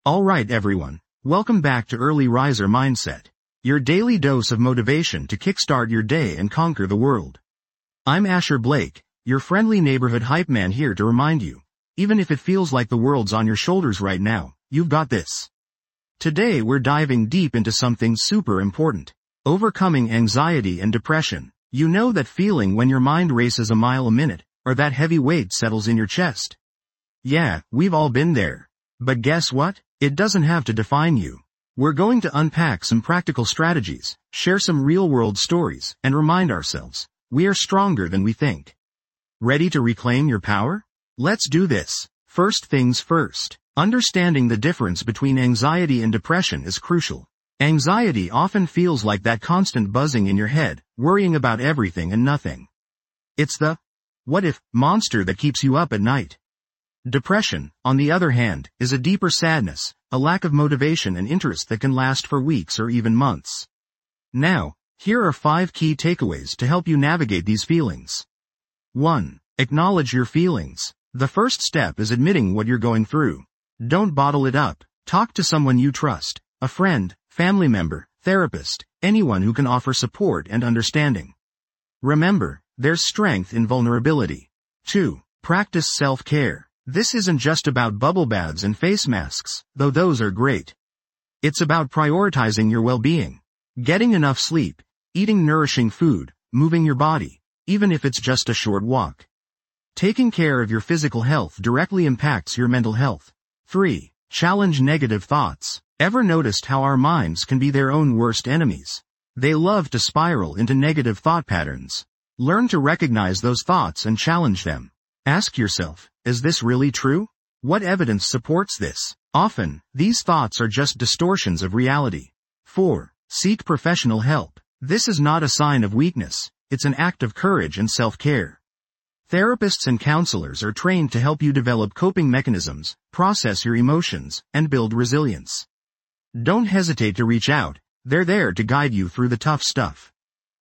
Alright everyone, welcome back to Early Riser Mindset, your daily dose of motivation to kickstart your day and conquer the world. I'm Asher Blake, your friendly neighborhood hype man here to remind you, even if it feels like the world's on your shoulders right now, you've got this. Today we're diving deep into something super important. Overcoming anxiety and depression. You know that feeling when your mind races a mile a minute, or that heavy weight settles in your chest? Yeah, we've all been there. But guess what? It doesn't have to define you. We're going to unpack some practical strategies, share some real-world stories, and remind ourselves, we are stronger than we think. Ready to reclaim your power? Let's do this. First things first. Understanding the difference between anxiety and depression is crucial. Anxiety often feels like that constant buzzing in your head, worrying about everything and nothing. It's the what if monster that keeps you up at night. Depression, on the other hand, is a deeper sadness, a lack of motivation and interest that can last for weeks or even months. Now, here are 5 key takeaways to help you navigate these feelings. 1. Acknowledge your feelings. The first step is admitting what you're going through. Don't bottle it up. Talk to someone you trust, a friend, family member, therapist, anyone who can offer support and understanding. Remember, there's strength in vulnerability. 2. Practice self-care. This isn't just about bubble baths and face masks, though those are great. It's about prioritizing your well-being. Getting enough sleep, eating nourishing food, moving your body, even if it's just a short walk. Taking care of your physical health directly impacts your mental health. 3. Challenge negative thoughts. Ever noticed how our minds can be their own worst enemies? They love to spiral into negative thought patterns. Learn to recognize those thoughts and challenge them. Ask yourself, is this really true? What evidence supports this? Often, these thoughts are just distortions of reality. 4. Seek professional help. This is not a sign of weakness, it's an act of courage and self-care. Therapists and counselors are trained to help you develop coping mechanisms, process your emotions, and build resilience. Don't hesitate to reach out, they're there to guide you through the tough stuff.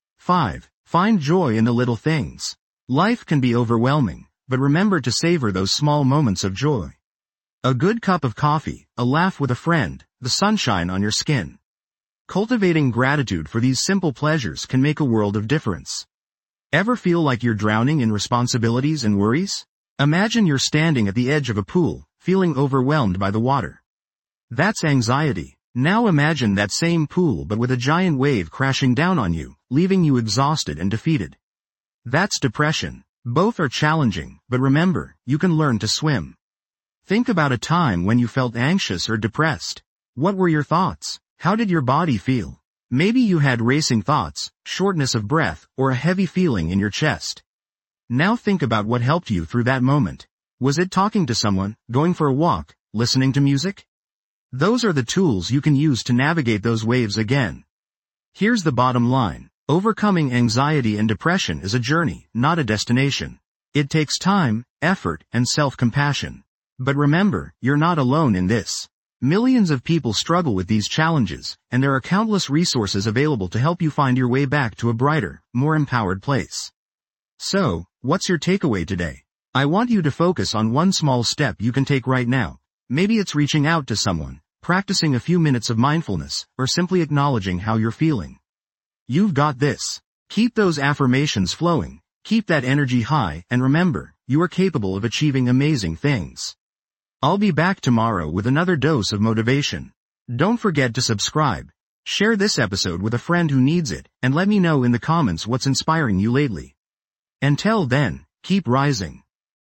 5. Find joy in the little things. Life can be overwhelming, but remember to savor those small moments of joy. A good cup of coffee, a laugh with a friend, the sunshine on your skin. Cultivating gratitude for these simple pleasures can make a world of difference. Ever feel like you're drowning in responsibilities and worries? Imagine you're standing at the edge of a pool, feeling overwhelmed by the water. That's anxiety. Now imagine that same pool but with a giant wave crashing down on you, leaving you exhausted and defeated. That's depression. Both are challenging, but remember, you can learn to swim. Think about a time when you felt anxious or depressed. What were your thoughts? How did your body feel? Maybe you had racing thoughts, shortness of breath, or a heavy feeling in your chest. Now think about what helped you through that moment. Was it talking to someone, going for a walk, listening to music? Those are the tools you can use to navigate those waves again. Here's the bottom line. Overcoming anxiety and depression is a journey, not a destination. It takes time, effort, and self-compassion. But remember, you're not alone in this. Millions of people struggle with these challenges, and there are countless resources available to help you find your way back to a brighter, more empowered place. So, what's your takeaway today? I want you to focus on one small step you can take right now. Maybe it's reaching out to someone, practicing a few minutes of mindfulness, or simply acknowledging how you're feeling. You've got this. Keep those affirmations flowing, keep that energy high, and remember, you are capable of achieving amazing things. I'll be back tomorrow with another dose of motivation. Don't forget to subscribe. Share this episode with a friend who needs it, and let me know in the comments what's inspiring you lately. Until then, keep rising.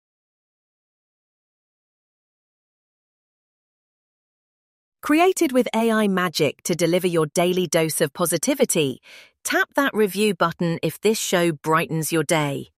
Created with AI magic to deliver your daily dose of positivity, tap that review button if this show brightens your day.